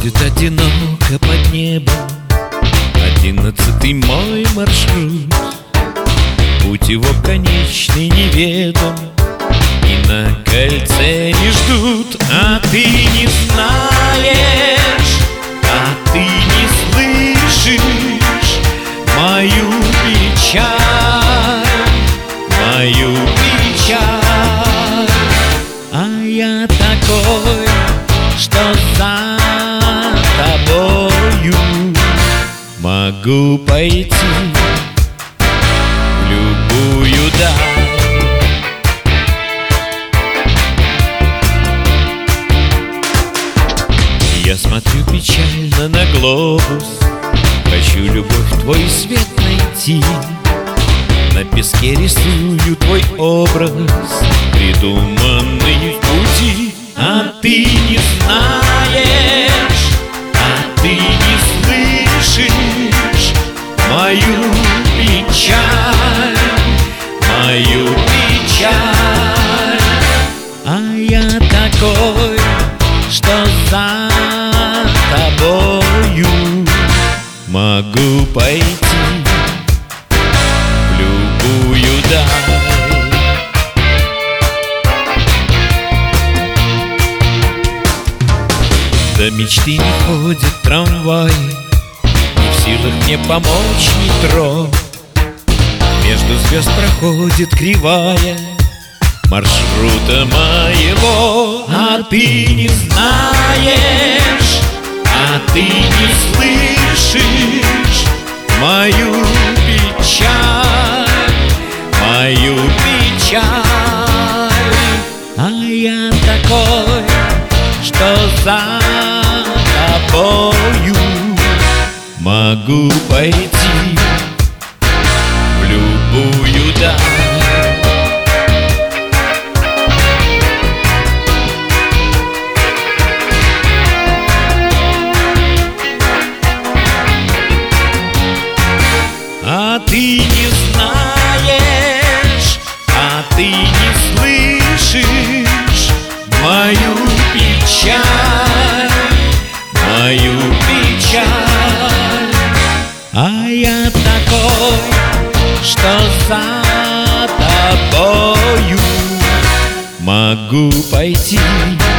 Ходит одиноко под небом 11-й мой маршрут. Путь его конечный неведом, и на кольце не ждут. А ты не знаешь, а ты не слышишь мою печаль, мою печаль. А я такой, что за тобою могу пойти в любую даль. Я смотрю печально на глобус, хочу любовь, твой свет найти. На песке рисую твой образ, придуманный в пути. А ты не знаешь, а ты не слышишь мою печаль, мою печаль. А я такой, что за тобою могу пойти в любую даль. До мечты не ходит трамвай, не в силах мне помочь метро. Между звезд проходит кривая маршрута моего. А ты не знаешь, а ты не слышишь мою печаль, мою печаль. А я такой, что за тобою могу пойти в любую даль. А ты не знаешь, а ты не слышишь мою печаль, мою печаль. А я такой, что за тобою могу пойти